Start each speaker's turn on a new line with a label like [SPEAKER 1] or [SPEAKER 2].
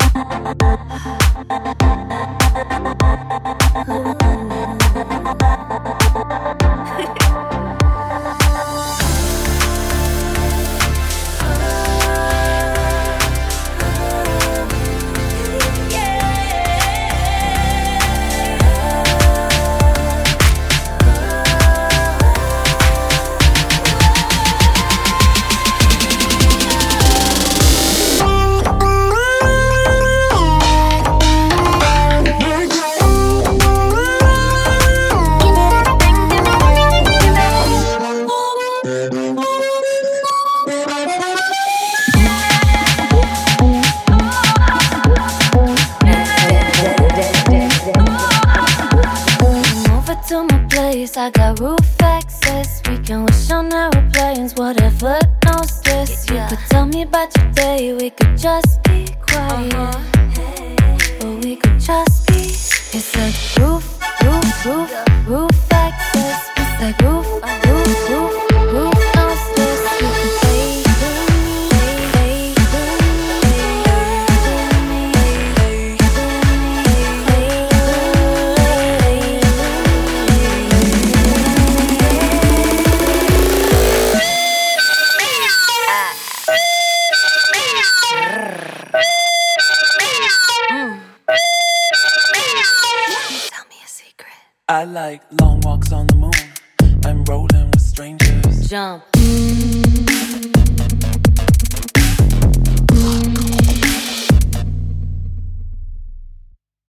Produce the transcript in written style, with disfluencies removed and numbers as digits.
[SPEAKER 1] I got roof access. We can wish on aeroplanes, whatever, no stress. You could tell me about your day, we could just be quiet. Or we could just be. It's like roof access. It's like roof, no stress. You could fade
[SPEAKER 2] I like long walks on the moon and rolling with strangers.
[SPEAKER 1] Jump.